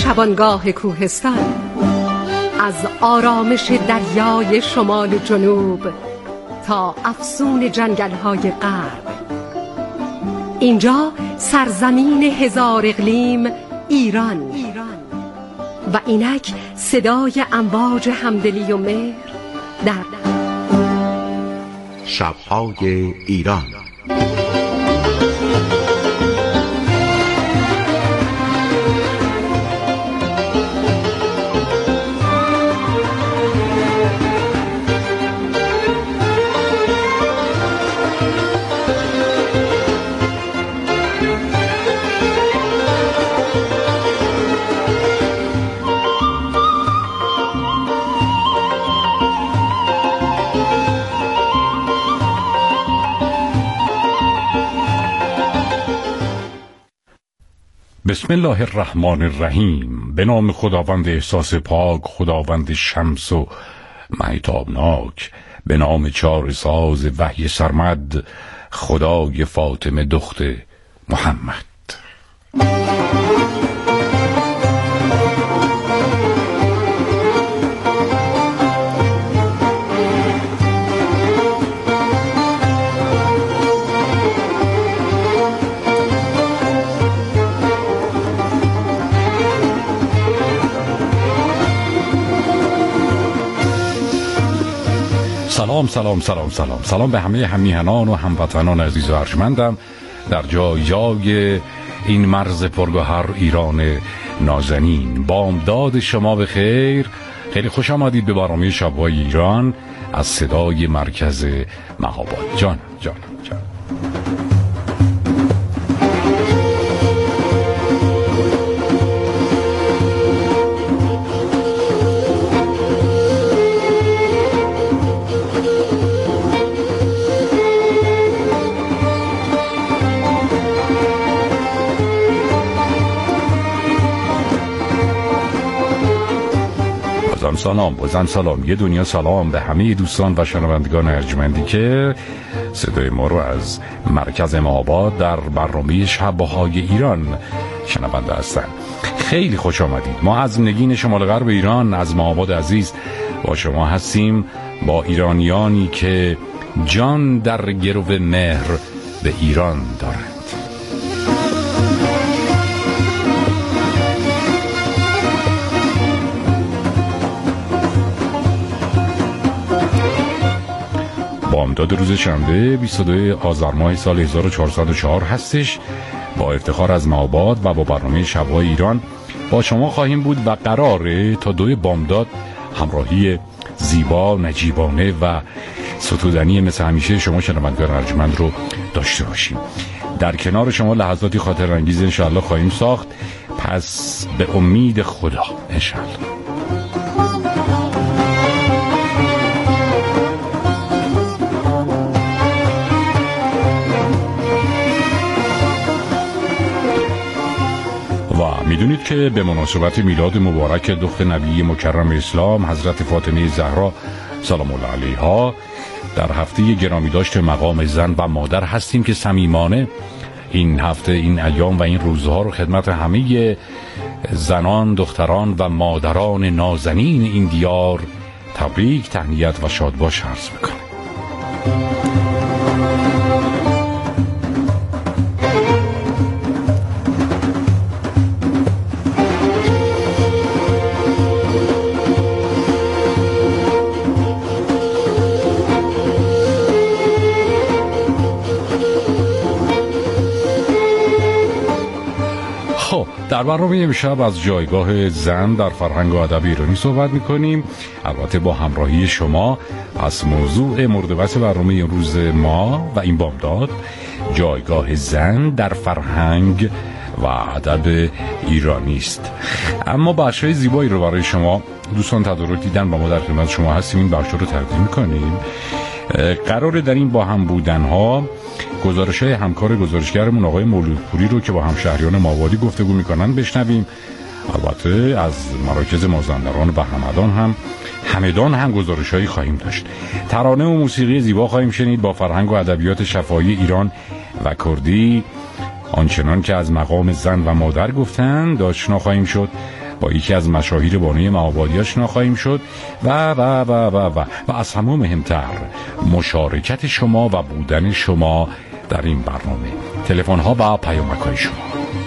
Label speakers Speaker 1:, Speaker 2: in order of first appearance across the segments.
Speaker 1: شبانگاه کوهستان، از آرامش دریای شمال و جنوب تا افسون جنگل‌های غرب، اینجا سرزمین هزار اقلیم ایران و اینک صدای امواج همدلی و مهر در
Speaker 2: شب‌های ایران.
Speaker 3: بسم الله الرحمن الرحیم. به نام خداوند احساس پاک، خداوند شمس و مهتابناک، به نام چار ساز وحی سرمد، خدای فاطمه دخت محمد. سلام به همه همیهنان و هموطنان عزیز و ارجمندم در جای این مرز پرگوهر ایران نازنین. بامداد شما به خیر. خیلی خوش آمدید به برنامه شب‌های ایران از صدای مرکز مهاباد. جان بازم سلام، یه دنیا سلام به همه دوستان و شنوندگان ارجمندی که صدای ما رو از مرکز مهاباد در برنامه شب‌های ایران شنونده هستن. خیلی خوش آمدید. ما از نگین شمال غرب ایران، از مهاباد عزیز با شما هستیم، با ایرانیانی که جان در گرو مهر به ایران دارند. بامداد روز شنبه 22 آذر ماه سال 1404 هستش. با افتخار از مهاباد و با برنامه شب‌های ایران با شما خواهیم بود و قراره تا 2 بامداد همراهی زیبا، نجیبانه و ستودنی مثل همیشه شما شنوندگان ارجمند رو داشته باشیم. در کنار شما لحظاتی خاطر انگیز انشاءالله خواهیم ساخت، پس به امید خدا انشاءالله. میدونید که به مناسبت میلاد مبارک دختر نبی مکرم اسلام حضرت فاطمه زهرا سلام الله علیها در هفته گرامی داشت مقام زن و مادر هستیم که صمیمانه این هفته، این ایام و این روزها رو خدمت همه زنان، دختران و مادران نازنین این دیار تبریک، تهنیت و شادباش عرض میکنم. در برنامه امشب از جایگاه زن در فرهنگ و ادب ایرانی صحبت می‌کنیم، البته با همراهی شما. پس موضوع مورد بحث برنامه امروز ما و این بامداد جایگاه زن در فرهنگ و ادب ایرانی است. اما بخش‌های زیبایی رو برای شما دوستان تدارک دیدن و ما در خدمت شما هستیم این بخش رو تقدیم می‌کنیم. قراره در این با هم بودن‌ها گزارش‌های همکار گزارشگرمون آقای مولودپوری رو که با همشهریان مهابادی گفتگو می‌کنن بشنویم. البته از مراکز مازندران و همدان هم گزارش‌هایی خواهیم داشت. ترانه و موسیقی زیبا خواهیم شنید با فرهنگ و ادبیات شفاهی ایران و کردی. آنچنان که از مقام زن و مادر گفتن آشنا خواهیم شد با یکی از مشاهیر بانوی مهابادی آشنا خواهیم شد و از همه مهمتر مشارکت شما و بودن شما در این برنامه. تلفن ها و پیامک های شما.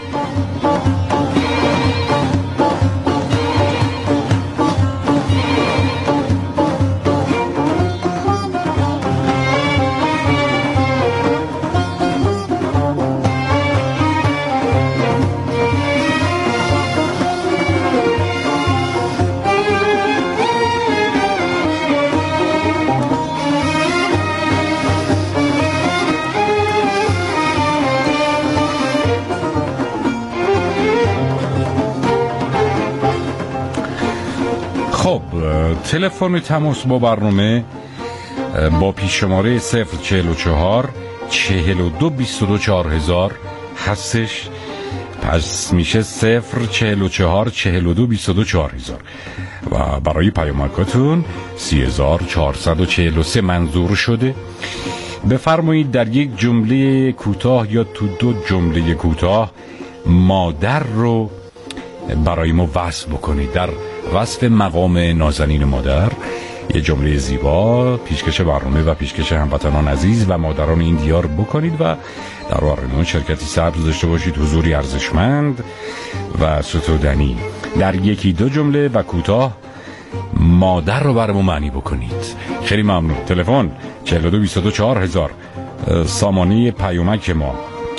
Speaker 3: تلفن تماس با برنامه با پیش شماره 044 42 22 4000 هستش. پس میشه 044 42 22 4000 و برای پیامکاتون 30443 منظور شده. بفرمایید در یک جمله کوتاه یا تو دو جمله کوتاه مادر رو برای ما وصف بکنید. در وصف مقام نازنین مادر یه جمله زیبا پیشکش برنامه و پیشکش هموطنان عزیز و مادران این دیار بکنید و در برنامه شرکتی سبز داشته باشید، حضوری ارزشمند و ستودنی. در یکی دو جمله و کوتاه مادر رو برای ما معنی بکنید. خیلی ممنون. تلفن 42 22 4000، سامانه پیامک ما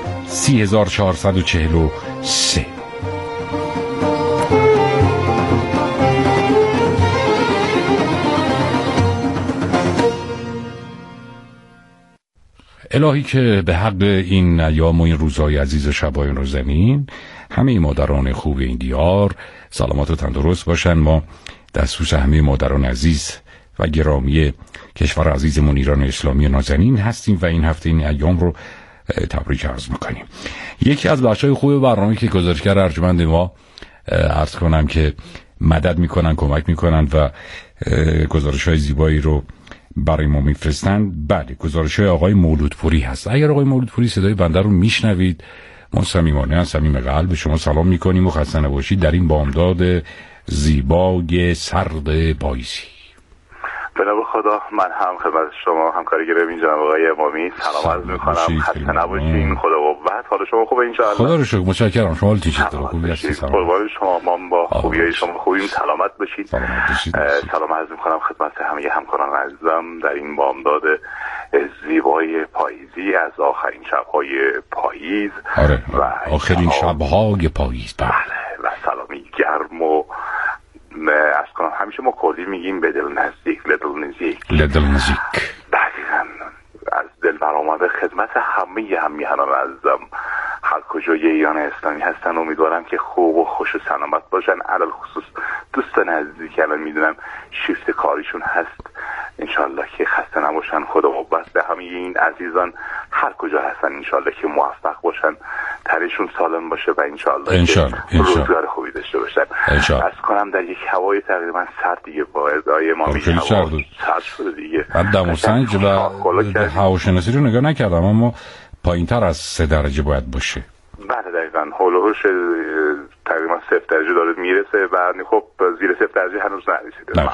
Speaker 3: 3443. الهی که به حق این ایام و این روزهای عزیز و شبای نازنین همه مادران خوب این دیار سلامت و تندرست باشن. ما دستوس همه مادران عزیز و گرامی کشور عزیزمون ایران اسلامی نازنین هستیم و این هفته این ایام رو تبریک عرض میکنیم. یکی از بخشای خوب برنامه که گزارشگر ارجمند ما عرض کنم که مدد میکنن، کمک میکنن و گزارش‌های زیبایی رو برای ما میفرستند. بله، گزارش‌های آقای مولودپوری هست. اگر آقای مولودپوری صدای بنده رو میشنوید، ما صمیمانه از صمیم قلب به شما سلام میکنیم و خسته نباشید در این بامداد زیبای سرد پاییزی.
Speaker 4: به نام خدا من هم خدمت شما همکاری گرامی جناب آقای امامی سلام عرض میکنم. خسته نباشین. خدا قوت. حال شما خوبه ان شاء الله؟
Speaker 3: خدا رو شکر. متشکرم. شما حالتون چطوره؟ خوبی هستید؟
Speaker 4: قربان شما. ما با خوبیای شما خوبیم. سلامت باشید. سلام عرض میکنم خدمت همه همکاران عزیزم در این بامداد زیبای پاییزی از آخرین شب‌های پاییز.
Speaker 3: آره. و آخرین شب‌های پاییز.
Speaker 4: بله. و سلامی گرم و از کنم همیشه ما کلی میگیم به دل نزدیک، لدل نزدیک. دقیقاً از دل برآمده خدمت همه میهنان عزیزم هر کجای ایران اسلامی هستن. امیدوارم که خوب و خوش و سلامت باشن. علل خصوص دوست نزدیک الان میدونم شیفت کاریشون هست، انشالله که خسته نباشن. خدا قوت به همه این عزیزان هر کجا هستن، انشالله که موفق باشن، تریشون سالم باشه و انشالله که روزگار خوبی داشته باشن. از کنم در یک هوای تقریبا سرد دیگه با ادعای ما میشه سرد شده دیگه.
Speaker 3: من دم و سنج و هواشناسی رو نگاه نکردم اما پایین تر از 3 درجه باید باشه.
Speaker 4: بله دقیقاً هولوش تقریبا 0 درجه داره میرسه و خب زیر 0 درجه هنوز نرسیده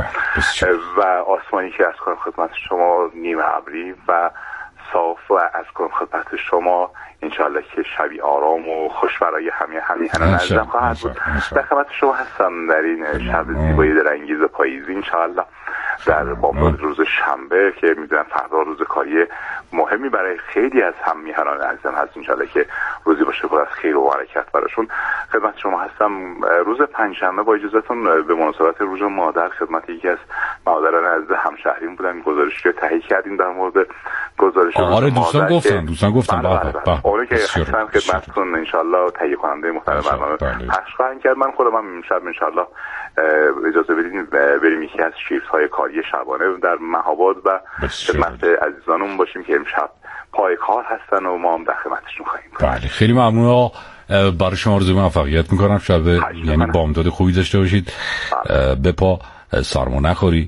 Speaker 4: و آسمانی که از کنم خدمت شما نیمه ابری و صاف و از کنم خدمت شما انشالله که شبی آرام و خوش برای همه عزیزم خواهد بود. در خدمت شما هستم در این شب زیبای درانگیز پاییزی انشالله در بامداد روز شنبه که میدونم فردا روز کاری مهمی برای خیلی از هم میهنان عزیزم هست. انشالله که روزی باشه پر از خیر و برکت براشون. خدمت شما هستم روز پنجشنبه با اجازهتون به مناسبت روز مادر خدمت یکی از مادران عزیز همشهریم بودن گزارشی رو تهیه کردیم در مورد گزارش
Speaker 3: آره دوستان گفتن
Speaker 4: اونو که حتما خدمتتون انشالله تهیه کننده محترم برنامه پخش خواهیم کرد. من خودم هم امشب انشالله اجازه بدین بریم یکی از شیفت های کاری شبانه در مهاباد و خدمت عزیزانمون باشیم که امشب پای کار هستن و ما هم در خدمتشون خواهیم.
Speaker 3: بله خیلی ممنون. برای شما آرزوی موفقیت میکنم. شب یعنی بامداد خوبی داشته باشید. به پا سرما نخوری.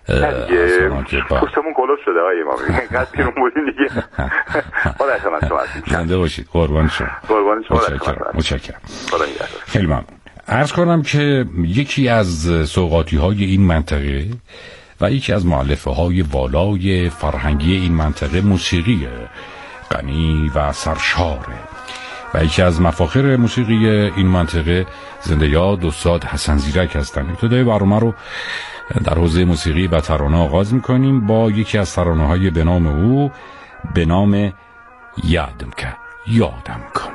Speaker 4: پوستمون گلوف شده های ما اینقدر پیرون بودیم دیگه. خدا خدمت شما هستیم.
Speaker 3: زنده باشید. قربان شما.
Speaker 4: قربان شما.
Speaker 3: متشکرم. خیلی ممنون. عرض کنم که یکی از سوغاتی های این منطقه و یکی از مؤلفه های والای فرهنگی این منطقه موسیقی غنی و سرشاره و یکی از مفاخر موسیقی این منطقه زنده یاد استاد حسن زیرک هستند. ابتدای برنامه رو در حوزه موسیقی و ترانه آغاز می‌کنیم با یکی از ترانه‌های به نام او، به نام یادم کن.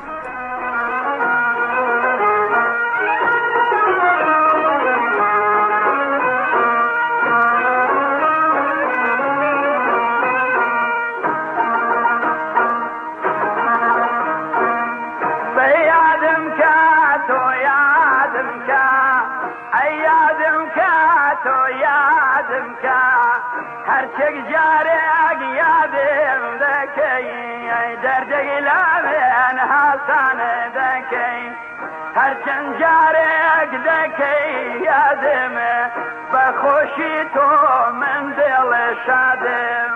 Speaker 5: هرچند جارک دکی یادمه بخوشی تو من دل شادم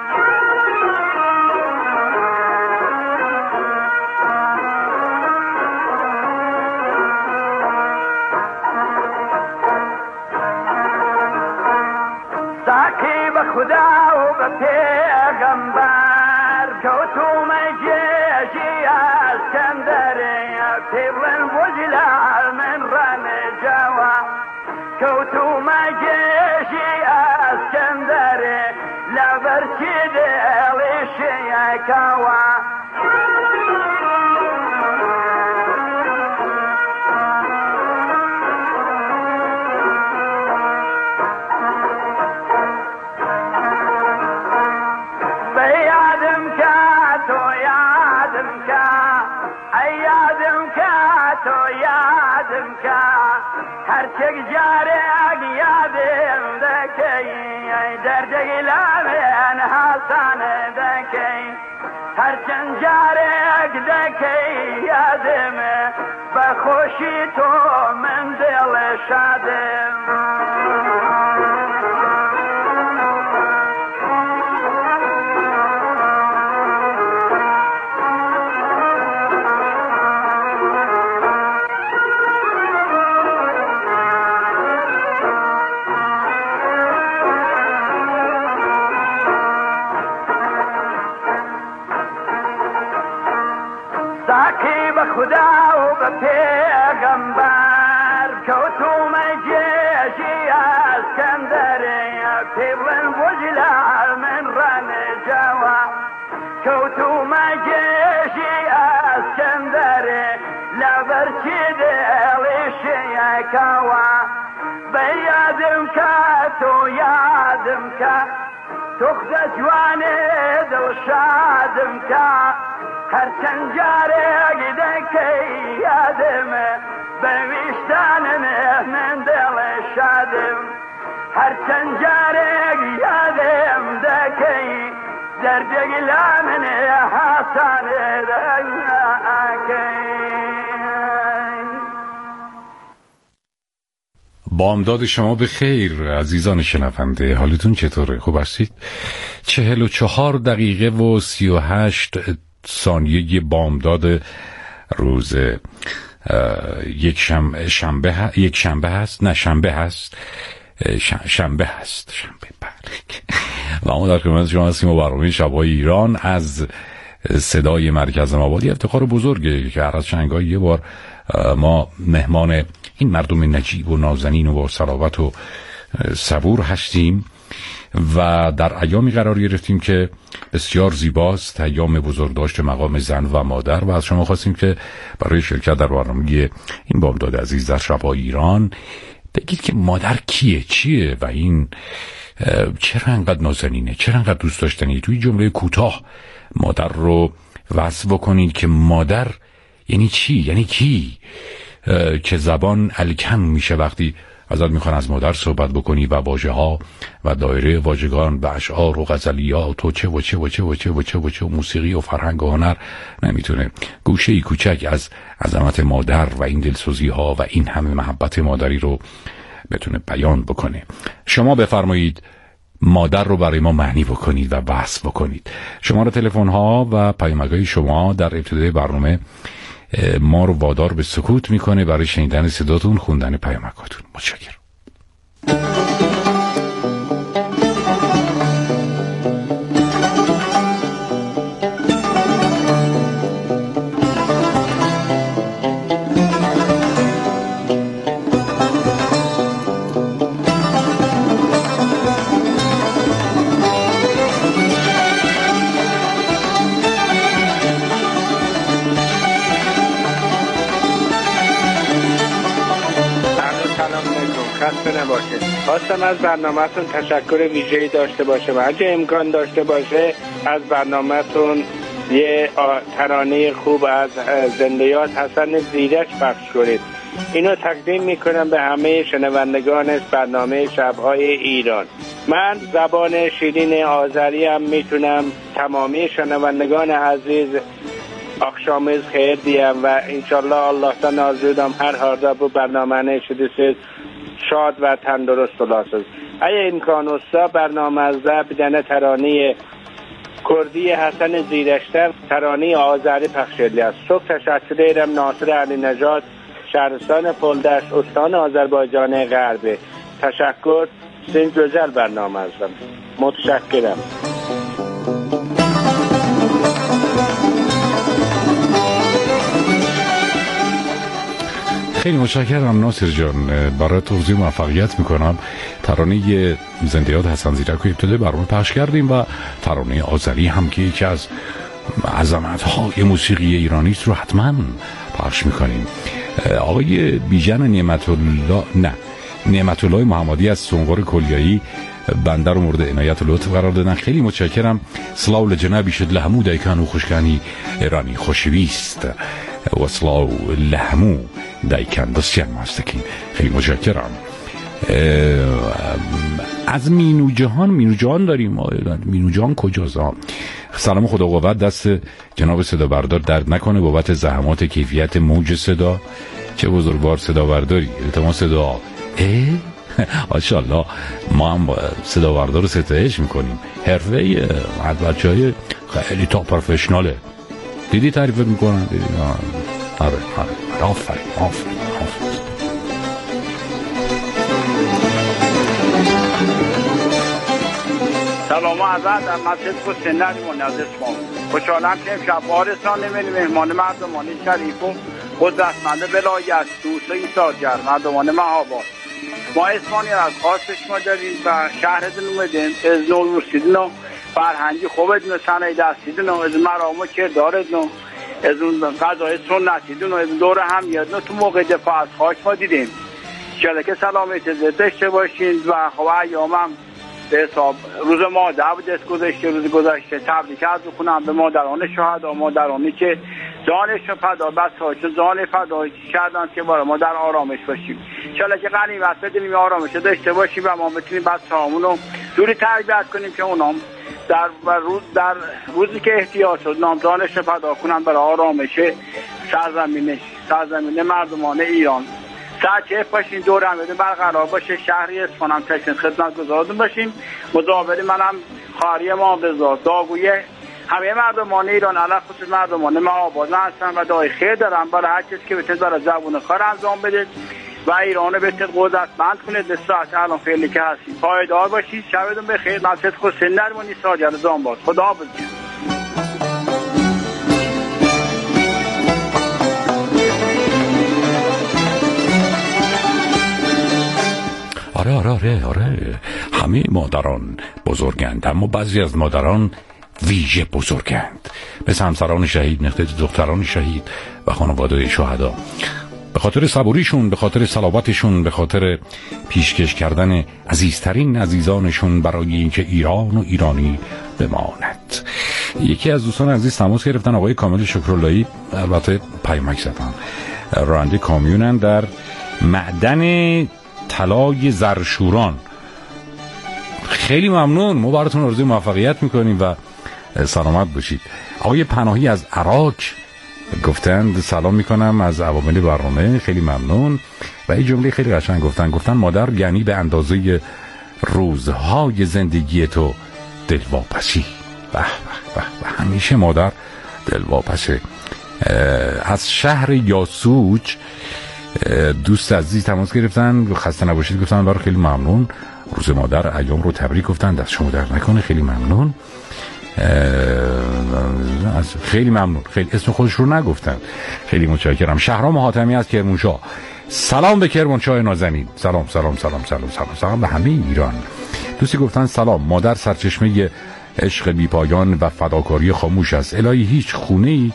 Speaker 5: ساکی به خدا و به پیغمبر کوتو مجیشی از کندره پیبلن وجلال من رن جوا کوتو مجیشی از کندره لبرچی دلیشی کوا هرچک جارک یادم دکی در دگلامن حسن دکی هرچند جارک دکی یادم بخوشی تو من دل شادم خدا و به پیغمبر کوتو مجیشی از کندره پیبلن وجلال من رن جوا کوتو مجیشی از کندره لبرچی دلیشی کوا بیادم که تو یادم که تخت جوانه دل شادم که هرچند جارک دکی یادم بویشتن من دل شادم هرچند جارک یادم دکی در دگلامن حسن دکی.
Speaker 3: بامداد شما به خیر عزیزان شنونده، حالتون چطوره؟ خوب هستید؟ 44 دقیقه و 38 ثانیه بامداد روز شنبه هست و ما در خدمت شما هستیم و برنامه شب‌های ایران از صدای مرکز آبادی. افتخار بزرگه که هر از چندگاهی یه بار ما مهمان این مردم نجیب و نازنین و با صلابت و صبور هستیم و در ایامی قرار گرفتیم که بسیار زیباست، ایام بزرگداشت مقام زن و مادر، و از شما خواستیم که برای شرکت در برنامه این بامداد عزیز در شب‌های ایران بگید که مادر کیه، چیه و این چرا انقدر نازنینه، چرا انقدر دوست داشتنیه. توی جمله کوتاه مادر رو وصف بکنید که مادر یعنی چی، یعنی کی، که زبان الکم میشه وقتی ازت میخوان از مادر صحبت بکنی و واژه ها و دایره واژگان و اشعار و غزلیات و چه و چه و چه و چه و چه و چه و موسیقی و فرهنگ و هنر نمیتونه گوشه‌ای کوچک از عظمت مادر و این دلسوزی ها و این همه محبت مادری رو بتونه بیان بکنه. شما بفرمایید مادر رو برای ما معنی بکنید و وصف بکنید. شماره تلفن ها و پیامک‌های شما در ابتدای برنامه ما رو وادار به سکوت میکنه برای شنیدن صداتون، خوندن پیامکاتون. متشکرم.
Speaker 6: خواستم از برنامه‌تون تشکر ویژه‌ای داشته باشم. اگه امکان داشته باشه از برنامه‌تون یه ترانه خوب از زندیات حسن زیرک پخش کنید. اینو تقدیم میکنم به همه شنوندگان برنامه شب‌های ایران. من زبان شیرین آذری هم میتونم تمامی شنوندگان عزیز آخشامز خیر دیم و انشالله الله تا نازودم هر هاردا bu برنامه شدید شاد و تندرست و لاسز. اگه امکان است برنامه از بدن ترانه کردی حسن زیرشتر ترانه آذری پخشیدی است. صبح تشکر ایرم ناصر علی نژاد شهرستان پلدشت استان آذربایجان غربی. تشکر سین گزل برنامه ازم. متشکرم.
Speaker 3: خیلی متشکرم ناصر جان، برای توضیح موفقیت میکنم. ترانه زندیات حسن زیرک رو ابتدای برنامه پخش کردیم و ترانه آذری هم که یکی از عظمت‌های موسیقی ایرانی است رو حتما پخش میکنیم. آقای بیژن نعمت الله محمدی از سنگار کلیایی بنده رو مورد عنایت و لطف قرار دادن. خیلی متشکرم. سلاو لجنبی شد لحمو دایکان و خوشگانی ایرانی خوشویست و سلاو لحمو دایکان بسیار مستکین. خیلی متشکرم. از مینو جهان داریم. مینو جهان کجاست؟ سلام خدا قوت دست جناب صدا بردار درد نکنه بابت زحمات کیفیت موج صدا. چه بزرگوار صدا برداری. التماس صدا ماشاءالله ما هم صدا بردار رو ستایش میکنیم. حرفه‌ای بچه‌های خیلی تا پروفشناله. دیدی تعریفت میکنن؟ دیدی؟ آره آفرین.
Speaker 7: سلام و عرض ادب. من صدق سنری منازع شما خوشحالم که امشب بارستان نمی‌بینیم مهمان مردمان شریف و قدرتمند ولایت دوستای سازگر مردمان مهاباد. ما اسمانی را از خاص شما داریم و شهرتون اومدیم از نور رسیدن و فرهنگی خوبتون و صنعی دستیدن و از مرامو کردارتون از اون قضای سنتیدون و از دور هم یادن تو موقع دفاع از خاک ما دیدیم. انشاءالله که سلامت داشته باشین و خب ایامم به حساب روز مادر دست گذاشته روز گذشته تبریک عرض کنم به مادران شهدا مادرانی که جانشون فدا بساشون جان فدا کردن که برای ما در آرامش باشیم. انشالله که غنیمت بدونیم آرامش داشته باشیم و ما بتونیم بچه‌هامون رو جوری تربیت کنیم که اونام در روزی که احتیاج شد نام جانشون فدا کنن برای آرامش سرزمین مردمان ایران. سعی باشین دور هم بدون برقرار باشه. شهری اصفهان هم تشکیل خدمت گزارتون باشیم. مزاوری منم خواهری ما بزار داغوی همه مردمان ایران علاوه خصوص مردمان مهاباد هستن و دعای خیر دارم برای هر کسی که بتونه برای زبون کار انجام بده و ایران رو بتونه قدرتمند کنه. دستات الان فعلی که هستید پایدار باشید. شبتون بخیر. من صدق حسین نرمانی ساجر زامباد. خدا حافظ.
Speaker 3: آره همه مادران بزرگند اما بعضی از مادران ویژه بزرگند، مثل همسران شهید، نخوت دختران شهید و خانواده شهدا. به خاطر صبوریشون، به خاطر صلابتشون، به خاطر پیشکش کردن عزیزترین عزیزانشون برای اینکه ایران و ایرانی بماند. یکی از دوستان عزیز تماس گرفتن، آقای کامل شکراللهی، البته پیامک زدن، راننده کامیونن در معدن طلای زرشوران. خیلی ممنون، ما براتون آرزوی موفقیت میکنیم و سلامت باشید. آقای پناهی از عراق گفتند سلام میکنم از عوامل برنامه، خیلی ممنون. و این جمله خیلی قشنگ گفتن مادر یعنی به اندازه روزهای زندگی تو دلواپسی. به همیشه مادر دلواپسه. از شهر یاسوج دوست عزیز تماس گرفتن، خسته نباشید گفتن، برای خیلی ممنون، روز مادر ایام رو تبریک گفتن، دست شما در نکنه، خیلی ممنون. خیلی ممنون، خیلی اسم خودش رو نگفتن، خیلی متشکرم. شهرام حاتمی از کرمانشاه، سلام به کرمانشاه نازنین. سلام سلام سلام سلام سلام سلام به همه ایران. دوستی گفتن سلام، مادر سرچشمه عشق بی پایان و فداکاری خاموش است. الهی هیچ خونه‌ای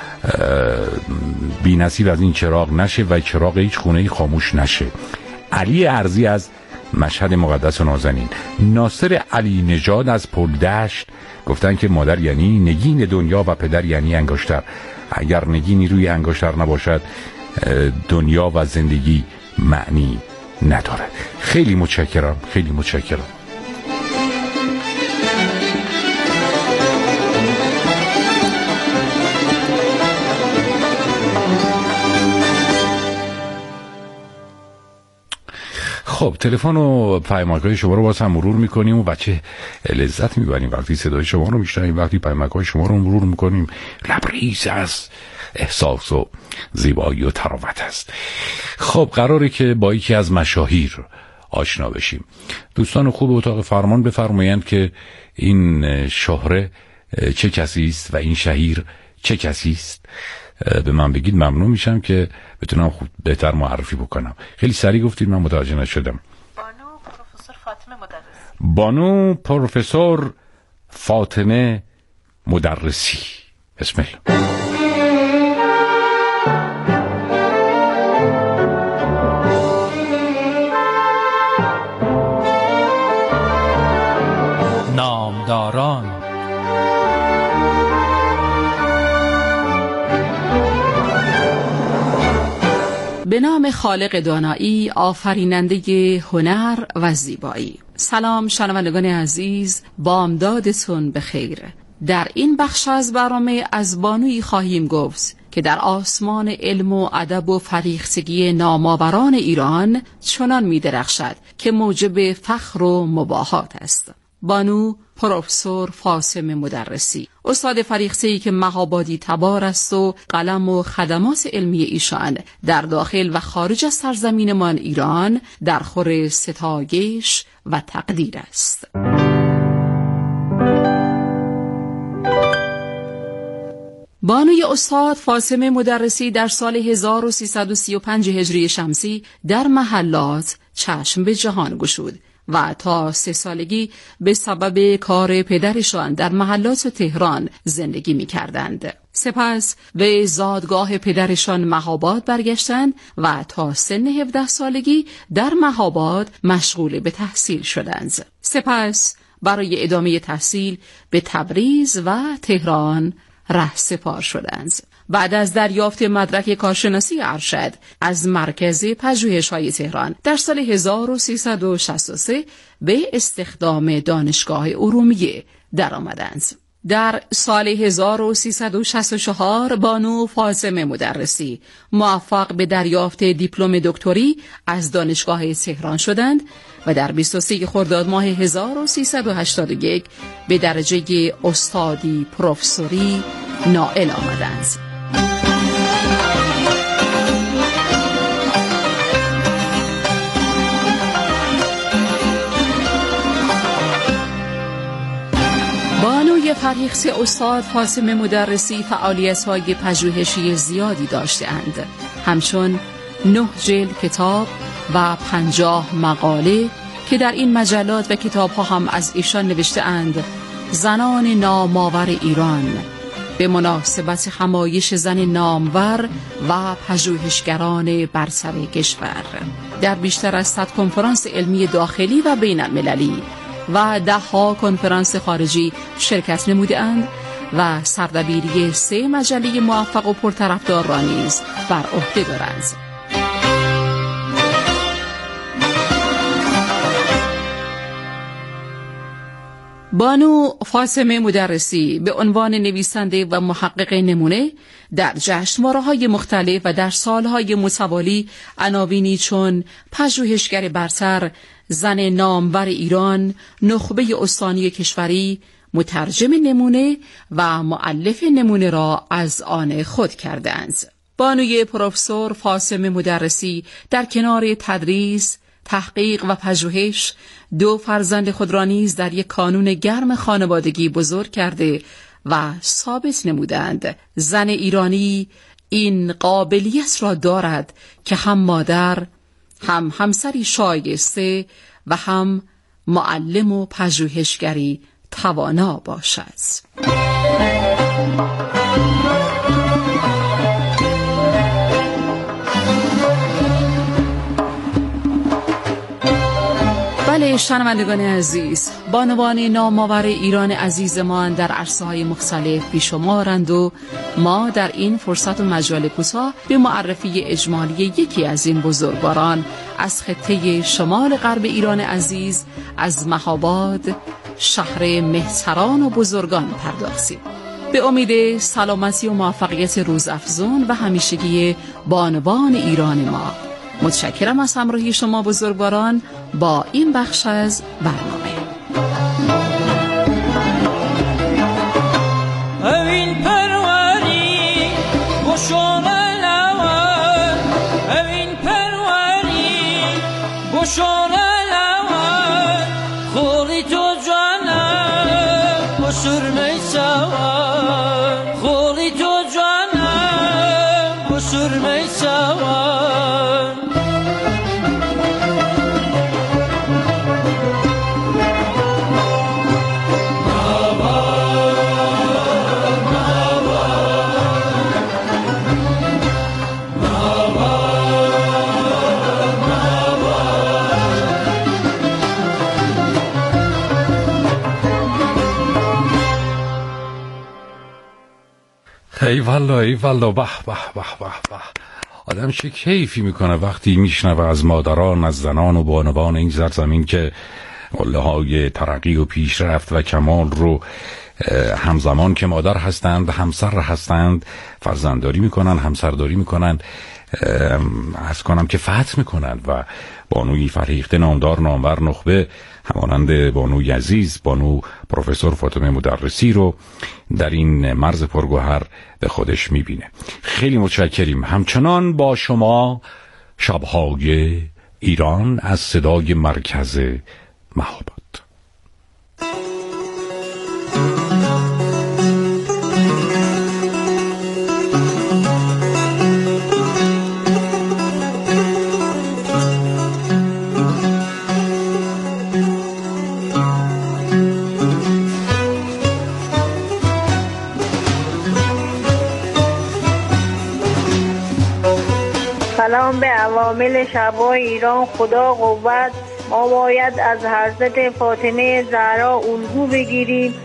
Speaker 3: بی نصیب از این چراغ نشه و چراغ هیچ خونه‌ای خاموش نشه. علی ارزی از مشهد مقدس و نازنین. ناصر علی نژاد از پلدشت گفتن که مادر یعنی نگین دنیا و پدر یعنی انگشتر. اگر نگینی روی انگشتر نباشد دنیا و زندگی معنی نداره. خیلی متشکرم، خیلی متشکرم. خب تلفن و پیامک‌های شما رو باز هم مرور می‌کنیم و بچه لذت می‌بریم وقتی صدای شما رو میشنویم، وقتی پیامک‌های شما رو مرور می‌کنیم. لبریز از احساس و زیبایی و تراوت است. خب قراره که با یکی از مشاهیر آشنا بشیم. دوستان خوب اتاق فرمان بفرمایند که این شهره چه کسی است و این شهیر چه کسی است. به من بگید ممنون میشم که بتونم خوب بهتر معرفی بکنم. خیلی سریع گفتید من متوجه نشدم.
Speaker 8: بانو پروفسور فاطمه مدرسی.
Speaker 3: بانو پروفسور فاطمه مدرسی. بسم الله.
Speaker 9: نامداران.
Speaker 1: به نام خالق دانایی، آفریننده هنر و زیبایی. سلام شنوندگان عزیز، بامدادتون بخیر. در این بخش از برنامه از بانویی خواهیم گفت که در آسمان علم و ادب و فریختگی نامآوران ایران چنان می درخشد که موجب فخر و مباهات است. بانو پروفسور فاطمه مدرسی، استاد فریخته‌ای که مهابادی تبار است و قلم و خدمات علمی ایشان در داخل و خارج از سرزمینمان ایران در خور ستایش و تقدیر است. بانوی استاد فاطمه مدرسی در سال 1335 هجری شمسی در محلات چشم به جهان گشود و تا 3 سالگی به سبب کار پدرشان در محلات تهران زندگی می کردند. سپس به زادگاه پدرشان مهاباد برگشتند و تا سن 17 سالگی در مهاباد مشغول به تحصیل شدند. سپس برای ادامه تحصیل به تبریز و تهران رهسپار شدند. بعد از دریافت مدرک کارشناسی ارشد از مرکز پژوهش‌های تهران در سال 1363 به استخدام دانشگاه ارومیه درآمدند. در سال 1364 بانو فاطمه مدرسی موفق به دریافت دیپلم دکتری از دانشگاه تهران شدند و در 23 خرداد ماه 1381 به درجه استادی پروفسوری نائل آمدند. بانوی فرهیخته استاد فاطمه مدرسی فعالیت‌های پژوهشی زیادی داشته‌اند، همچون 9 جلد کتاب و 50 مقاله که در این مجلات و کتاب‌ها هم از ایشان نوشته‌اند. زنان نامآور ایران به مناسبت همایش زن نامور و پژوهشگران برتر کشور در بیشتر از 100 کنفرانس علمی داخلی و بین المللی و 10 کنفرانس خارجی شرکت نموده‌اند و سردبیری 3 مجله موفق و پرطرفدار را نیز بر عهده دارند. بانو فاطمه مدرسی به عنوان نویسنده و محقق نمونه در جشنواره‌های مختلف و در سالهای متوالی عناوینی چون پژوهشگر برتر، زن نامور ایران، نخبه استانی کشوری، مترجم نمونه و مؤلف نمونه را از آن خود کردند. بانوی پروفسور فاطمه مدرسی در کنار تدریس، تحقیق و پژوهش 2 فرزند خود را نیز در یک کانون گرم خانوادگی بزرگ کرده و ثابت نمودند زن ایرانی این قابلیت را دارد که هم مادر، هم همسری شایسته و هم معلم و پژوهشگری توانا باشد. بله شنوندگان عزیز، بانوان نامآور ایران عزیزمان در عرصه‌های مختلف بیشمارند و ما در این فرصت و مجال کوتاه به معرفی اجمالی یکی از این بزرگواران از خطه شمال غرب ایران عزیز از مهاباد، شهر مهتران و بزرگان پرداختیم. به امید سلامتی و موفقیت روزافزون و همیشگی بانوان ایران ما. متشکرم از همراهی شما بزرگواران با این بخش از برنامه.
Speaker 10: اوین پرواری بشون لوان، اوین پرواری بشون لوان، خوری تو جانم بشور میسوان، خوری تو جانم بشور میسوان.
Speaker 3: ای والا ای والا، به به به به به. آدم چه کیفی میکنه وقتی میشنوه از مادران، از زنان و بانوان این سرزمین که قله‌های ترقی و پیشرفت و کمال رو همزمان که مادر هستند همسر هستند فرزندداری میکنن، همسرداری میکنن، عرض کنم که فتح میکنن و بانوی فرهیخته نامدار نامور نخبه همانند بانوی عزیز بانو پروفسور فاطمه مدرسی رو در این مرز پرگوهر به خودش میبینه. خیلی متشکریم. همچنان با شما شب‌های ایران از صدای مرکز مهاباد.
Speaker 11: سلام به عوامل شب‌های ایران. خدا قوت. ما باید از حضرت فاطمه زهرا الگو بگیریم